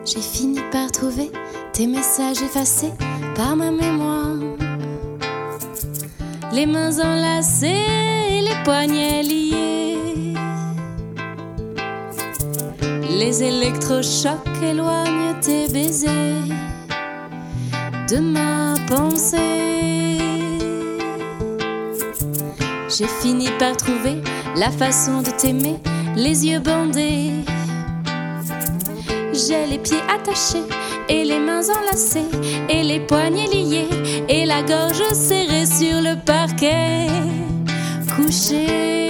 J'ai fini par trouver tes messages effacés par ma mémoire. Les mains enlacées et les poignets liés. Les électrochocs éloignent tes baisers de ma pensée. J'ai fini par trouver la façon de t'aimer, les yeux bandés. J'ai les pieds attachés et les mains enlacées et les poignets liés et la gorge serrée sur le parquet couché.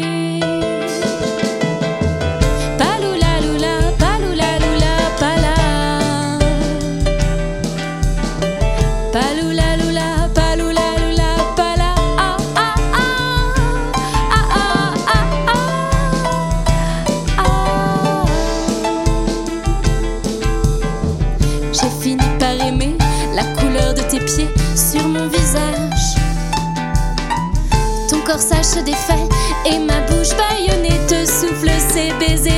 Paloula loula, paloula loula, pala. Paloula loula, paloula loula, pala. Ah ah ah, ah ah ah ah, ah. J'ai fini par aimer la couleur de tes pieds sur mon visage. Ton corsage se défait et ma bouche bâillonnée te souffle ses baisers